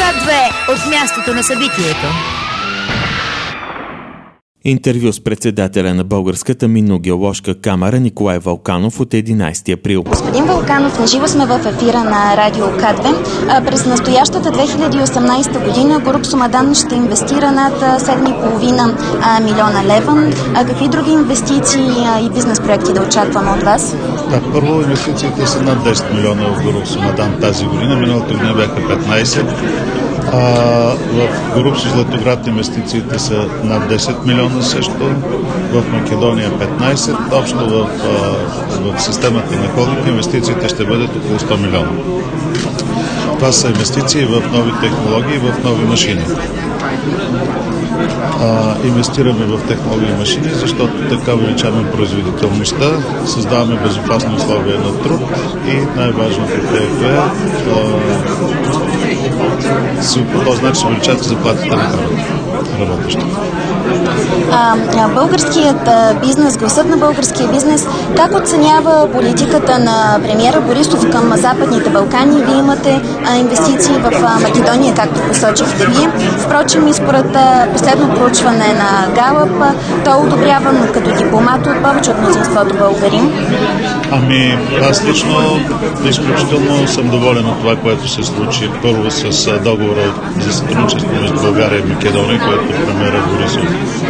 К2 от мястото на събитието. Интервю с председателя на Българската минно-геоложка камара Николай Вълканов от 11 април. Господин Вълканов, наживо сме в ефира на Радио К2. През настоящата 2018 година Горубсо-Мадан ще инвестира над 7,5 милиона лева. Какви други инвестиции и бизнес проекти да очакваме от вас? Първо, инвестициите са над 10 милиона в Горубсо-Мадан тази година. Миналата година бяха 15. В Горубсо Златоград инвестициите са над 10 милиона също, в Македония 15, общо в системата на холдинг инвестициите ще бъдат около 100 милиона. Това са инвестиции в нови технологии, в нови машини. Инвестираме в технологии и машини, защото така увеличаваме производителността, създаваме безопасни условия на труд и най-важното е по този начин се увеличават заплатите на работещите. Българският бизнес, гласът на българския бизнес, как оценява политиката на премиера Борисов към Западните Балкани? Вие имате инвестиции в Македония, както посочихте вие. Впрочем, и според последно проучване на Галъп, той е одобряван като дипломат от повече от мнозинството българи. Аз лично изключително съм доволен от това, което се случи първо с договора за сътрудничество между България и Македония, което премиера Борисов,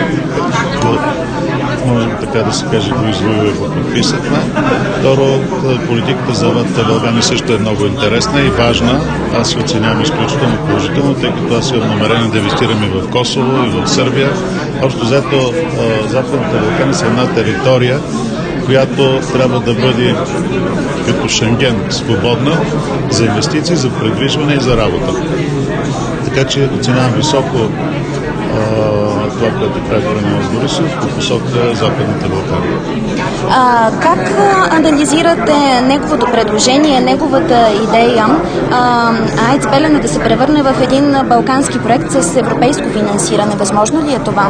може така да се каже, го извоюва и го подписахме. Второ, политиката за Западните Балкани също е много интересна и важна. Аз се оценявам изключително положително, тъй като аз имам намерение да инвестирам и в Косово, и в Сърбия. Общо взето, Западните Балкани са една територия, която трябва да бъде като Шенген свободна за инвестиции, за предвижване и за работа. Така че оценявам високо това, което прави премиер Борисов по посока Западните Балкани. Как анализирате неговото предложение, неговата идея АЕЦ Белене да се превърне в един балкански проект с европейско финансиране? Възможно ли е това?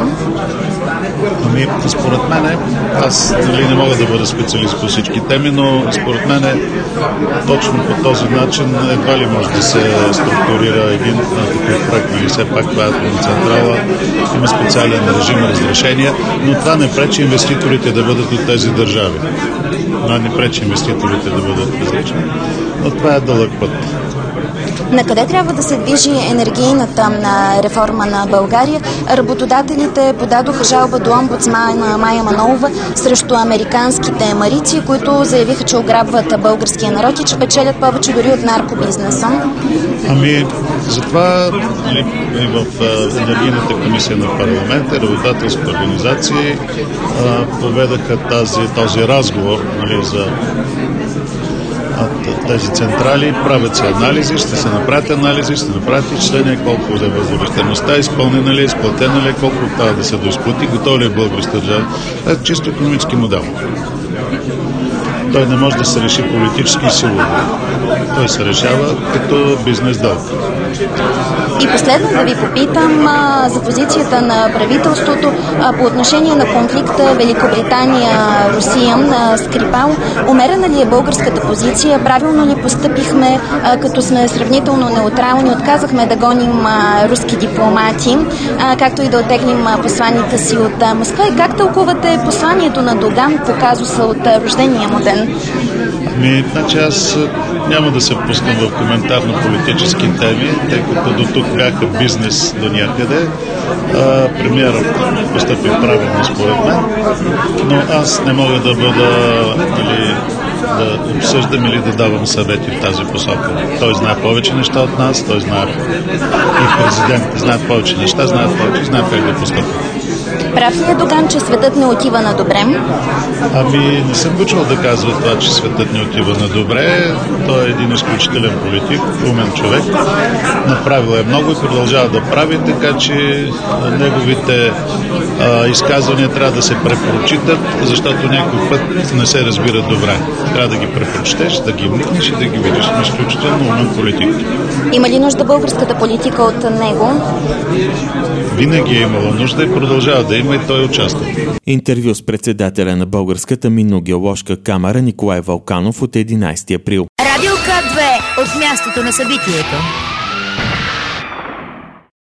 Според мен, аз не мога да бъда специалист по всички теми, но според мен точно по този начин едва ли може да се структурира един такъв проект. Все пак това е атомна централа, има специален режим, разрешения, но това не пречи инвеститорите да бъдат от тези държави. Това не пречи инвеститорите да бъдат различни, но това е дълъг път. На къде трябва да се движи енергийната реформа на България? Работодателите подадоха жалба до омбудсмана Мая Манолова срещу американските марици, които заявиха, че ограбват българския народ и че печелят повече дори от наркобизнеса. Затова и в енергийната комисия на парламента, работодателски организации поведаха този разговор за тези централи, правят се анализи, ще се направят анализи, ще се направят изчисления колко е възвръщаемостта, изпълнена ли е, изплатена ли е, колко трябва да се доизплати, готова ли е българската държава. Това е чисто икономически модел. Той не може да се реши политически и силово. Той се решава като бизнес дълг. И последно да ви попитам за позицията на правителството по отношение на конфликта Великобритания-Русия на Скрипал. Умерена ли е българската позиция? Правилно ли постъпихме, като сме сравнително неутрални? Отказахме да гоним руски дипломати, както и да оттеглим посланите си от Москва. И как тълкувате посланието на Доган по казуса от рождения му ден? Значи аз няма да се пускам в коментар на политически теми, тъй като до тук бяха бизнес до някъде. Премиерът постъпи правилно според мен, но аз не мога да бъда да обсъждам или да давам съвети в тази посока. Той знае повече неща от нас, той знае и президентът знае повече неща, знае как да постъпи. Прав ли е Доган, че светът не отива на добре? Не съм го чул да казва това, че светът не отива на добре. Той е един изключителен политик, умен човек. Направил е много и продължава да прави, така че неговите изказвания трябва да се препрочитат, защото някой път не се разбират добре. Трябва да ги препрочетеш, да ги вникнеш и да ги видиш. Изключително умен политик. Има ли нужда българската политика от него? Винаги е имала нужда и продължава да има и той участва. Интервю с председателя на Българската минно-геоложка камара Николай Вълканов от 11 април. Радио К2 от мястото на събитието.